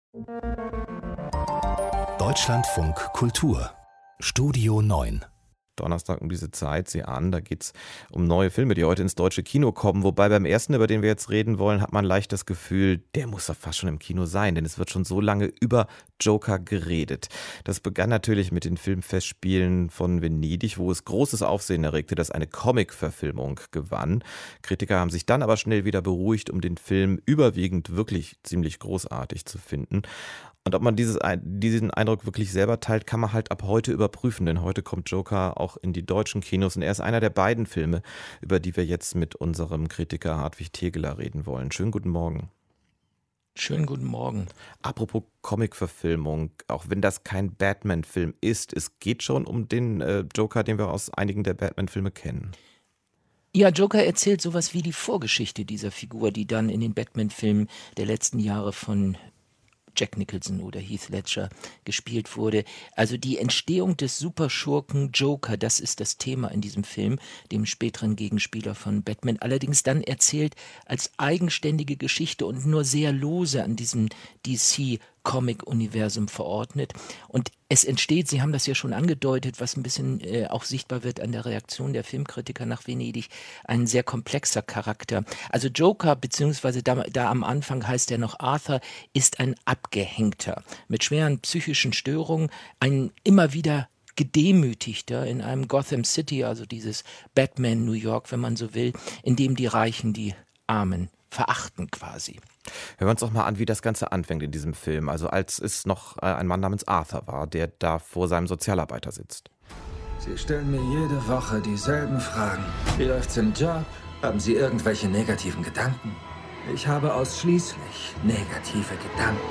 Deutschlandfunk Kultur Studio 9. Donnerstag um diese Zeit, Sie ahnen, da geht es um neue Filme, die heute ins deutsche Kino kommen. Wobei beim ersten, über den wir jetzt reden wollen, hat man leicht das Gefühl, der muss doch fast schon im Kino sein, denn es wird schon so lange über Joker geredet. Das begann natürlich mit den Filmfestspielen von Venedig, wo es großes Aufsehen erregte, dass eine Comic-Verfilmung gewann. Kritiker haben sich dann aber schnell wieder beruhigt, um den Film überwiegend wirklich ziemlich großartig zu finden. Und ob man diesen Eindruck wirklich selber teilt, kann man halt ab heute überprüfen, denn heute kommt Joker auch in die deutschen Kinos und er ist einer der beiden Filme, über die wir jetzt mit unserem Kritiker Hartwig Tegeler reden wollen. Schönen guten Morgen. Schönen guten Morgen. Apropos Comic-Verfilmung, auch wenn das kein Batman-Film ist, es geht schon um den Joker, den wir aus einigen der Batman-Filme kennen. Ja, Joker erzählt sowas wie die Vorgeschichte dieser Figur, die dann in den Batman-Filmen der letzten Jahre von Jack Nicholson oder Heath Ledger gespielt wurde. Also die Entstehung des Superschurken Joker, das ist das Thema in diesem Film, dem späteren Gegenspieler von Batman. Allerdings dann erzählt als eigenständige Geschichte und nur sehr lose an diesem DC-Comic-Universum verordnet. Und es entsteht, Sie haben das ja schon angedeutet, was ein bisschen auch sichtbar wird an der Reaktion der Filmkritiker nach Venedig, ein sehr komplexer Charakter. Also Joker, beziehungsweise da am Anfang heißt er noch Arthur, ist ein Abgehängter mit schweren psychischen Störungen, ein immer wieder Gedemütigter in einem Gotham City, also dieses Batman New York, wenn man so will, in dem die Reichen die Armen verachten quasi. Hören wir uns doch mal an, wie das Ganze anfängt in diesem Film. Also als es noch ein Mann namens Arthur war, der da vor seinem Sozialarbeiter sitzt. Sie stellen mir jede Woche dieselben Fragen. Wie läuft's im Job? Haben Sie irgendwelche negativen Gedanken? Ich habe ausschließlich negative Gedanken.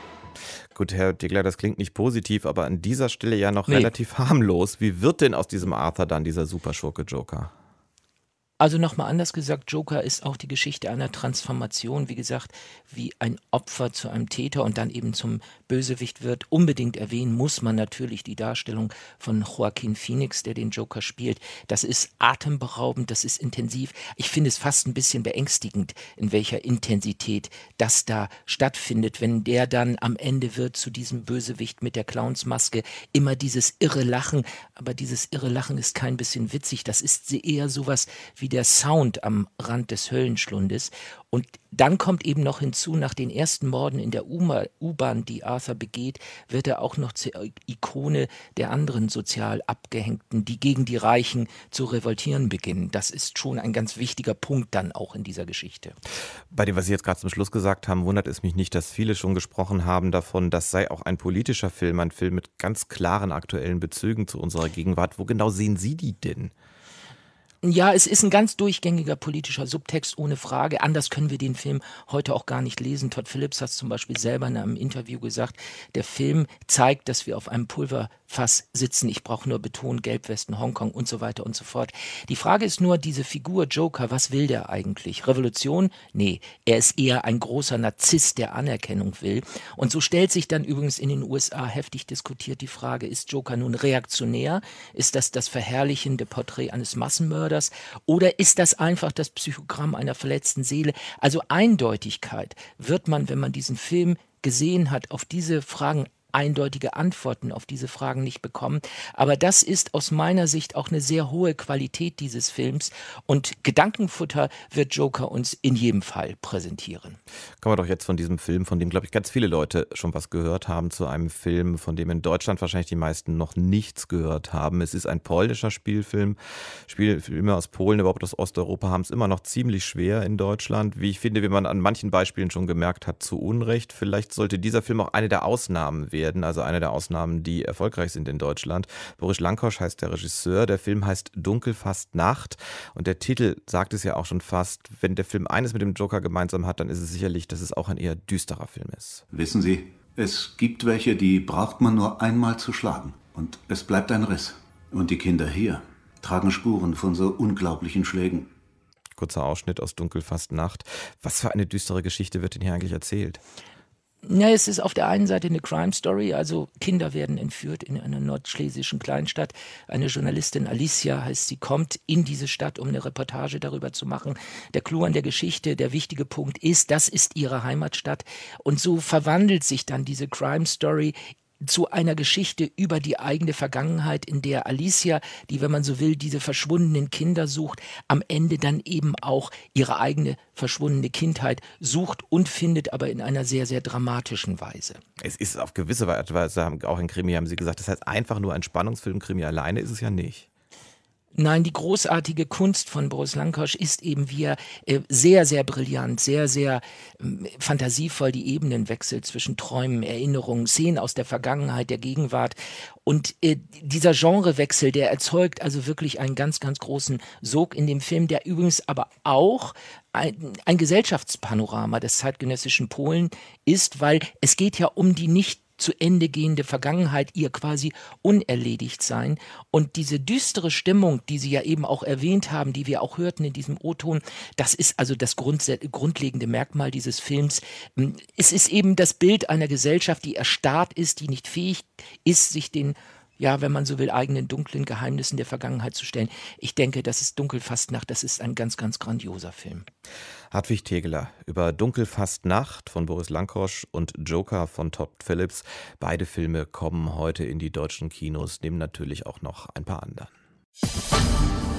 Gut, Herr Tegeler, das klingt nicht positiv, aber an dieser Stelle ja noch relativ harmlos. Wie wird denn aus diesem Arthur dann dieser Superschurke Joker? Also nochmal anders gesagt, Joker ist auch die Geschichte einer Transformation, wie gesagt, wie ein Opfer zu einem Täter und dann eben zum Bösewicht wird. Unbedingt erwähnen muss man natürlich die Darstellung von Joaquin Phoenix, der den Joker spielt. Das ist atemberaubend, das ist intensiv. Ich finde es fast ein bisschen beängstigend, in welcher Intensität das da stattfindet, wenn der dann am Ende wird zu diesem Bösewicht mit der Clownsmaske. Immer dieses irre Lachen, aber dieses irre Lachen ist kein bisschen witzig, das ist eher sowas wie der Sound am Rand des Höllenschlundes. Und dann kommt eben noch hinzu, nach den ersten Morden in der U-Bahn, die Arthur begeht, wird er auch noch zur Ikone der anderen sozial Abgehängten, die gegen die Reichen zu revoltieren beginnen. Das ist schon ein ganz wichtiger Punkt dann auch in dieser Geschichte. Bei dem, was Sie jetzt gerade zum Schluss gesagt haben, wundert es mich nicht, dass viele schon gesprochen haben davon, das sei auch ein politischer Film, ein Film mit ganz klaren aktuellen Bezügen zu unserer Gegenwart. Wo genau sehen Sie die denn? Ja, es ist ein ganz durchgängiger politischer Subtext, ohne Frage. Anders können wir den Film heute auch gar nicht lesen. Todd Phillips hat es zum Beispiel selber in einem Interview gesagt, der Film zeigt, dass wir auf einem Pulverfass sitzen. Ich brauche nur betonen, Gelbwesten, Hongkong und so weiter und so fort. Die Frage ist nur, diese Figur Joker, was will der eigentlich? Revolution? Nee, er ist eher ein großer Narzisst, der Anerkennung will. Und so stellt sich dann übrigens in den USA heftig diskutiert die Frage, ist Joker nun reaktionär? Ist das verherrlichende Porträt eines Massenmörders? Oder ist das einfach das Psychogramm einer verletzten Seele? Also Eindeutigkeit wird man, wenn man diesen Film gesehen hat, auf diese Fragen eindeutige Antworten auf diese Fragen nicht bekommen. Aber das ist aus meiner Sicht auch eine sehr hohe Qualität dieses Films und Gedankenfutter wird Joker uns in jedem Fall präsentieren. Kommen wir doch jetzt von diesem Film, von dem, glaube ich, ganz viele Leute schon was gehört haben, zu einem Film, von dem in Deutschland wahrscheinlich die meisten noch nichts gehört haben. Es ist ein polnischer Spielfilm. Spielfilme aus Polen, überhaupt aus Osteuropa, haben es immer noch ziemlich schwer in Deutschland. Wie ich finde, wie man an manchen Beispielen schon gemerkt hat, zu Unrecht. Vielleicht sollte dieser Film auch eine der Ausnahmen werden. Also eine der Ausnahmen, die erfolgreich sind in Deutschland. Boris Lankosch heißt der Regisseur. Der Film heißt Dunkel fast Nacht. Und der Titel sagt es ja auch schon fast. Wenn der Film eines mit dem Joker gemeinsam hat, dann ist es sicherlich, dass es auch ein eher düsterer Film ist. Wissen Sie, es gibt welche, die braucht man nur einmal zu schlagen. Und es bleibt ein Riss. Und die Kinder hier tragen Spuren von so unglaublichen Schlägen. Kurzer Ausschnitt aus Dunkel fast Nacht. Was für eine düstere Geschichte wird denn hier eigentlich erzählt? Ja, es ist auf der einen Seite eine Crime Story, also Kinder werden entführt in einer nordschlesischen Kleinstadt. Eine Journalistin, Alicia heißt sie, kommt in diese Stadt, um eine Reportage darüber zu machen. Der Clou an der Geschichte, der wichtige Punkt ist, das ist ihre Heimatstadt. Und so verwandelt sich dann diese Crime Story zu einer Geschichte über die eigene Vergangenheit, in der Alicia, die, wenn man so will, diese verschwundenen Kinder sucht, am Ende dann eben auch ihre eigene verschwundene Kindheit sucht und findet, aber in einer sehr, sehr dramatischen Weise. Es ist auf gewisse Weise, auch in Krimi haben Sie gesagt, das heißt einfach nur ein Spannungsfilm. Krimi alleine ist es ja nicht. Nein, die großartige Kunst von Boris Lankosch ist eben, wie er sehr, sehr brillant, sehr, sehr fantasievoll die Ebenen wechselt zwischen Träumen, Erinnerungen, Szenen aus der Vergangenheit, der Gegenwart. Und dieser Genrewechsel, der erzeugt also wirklich einen ganz, ganz großen Sog in dem Film, der übrigens aber auch ein Gesellschaftspanorama des zeitgenössischen Polen ist, weil es geht ja um die nicht zu Ende gehende Vergangenheit, ihr quasi unerledigt sein. Und diese düstere Stimmung, die Sie ja eben auch erwähnt haben, die wir auch hörten in diesem O-Ton, das ist also das grundlegende Merkmal dieses Films. Es ist eben das Bild einer Gesellschaft, die erstarrt ist, die nicht fähig ist, sich den, ja, wenn man so will, eigenen dunklen Geheimnissen der Vergangenheit zu stellen. Ich denke, das ist Dunkelfastnacht, das ist ein ganz, ganz grandioser Film. Hartwig Tegeler über Dunkelfastnacht von Boris Lankosch und Joker von Todd Phillips. Beide Filme kommen heute in die deutschen Kinos, neben natürlich auch noch ein paar anderen.